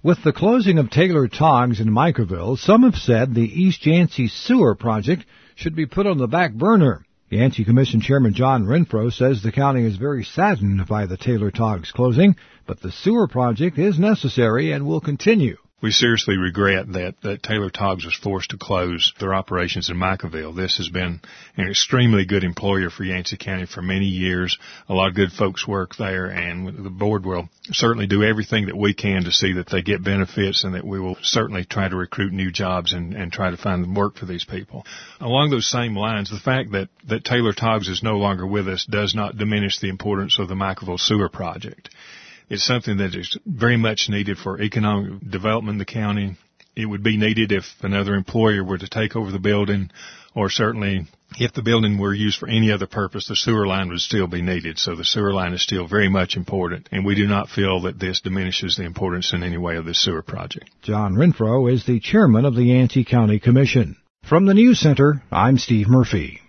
With the closing of Taylor Togs in Microville, some have said the East Yancey Sewer Project should be put on the back burner. Yancey Commission Chairman John Renfro says the county is very saddened by the Taylor Togs closing, but the sewer project is necessary and will continue. We seriously regret that Taylor Togs was forced to close their operations in Microville. This has been an extremely good employer for Yancey County for many years. A lot of good folks work there, and the board will certainly do everything that we can to see that they get benefits, and that we will certainly try to recruit new jobs and try to find work for these people. Along those same lines, the fact that Taylor Togs is no longer with us does not diminish the importance of the Microville Sewer Project. It's something that is very much needed for economic development in the county. It would be needed if another employer were to take over the building, or certainly if the building were used for any other purpose, the sewer line would still be needed. So the sewer line is still very much important, and we do not feel that this diminishes the importance in any way of this sewer project. John Renfro is the chairman of the Yancey County Commission. From the News Center, I'm Steve Murphy.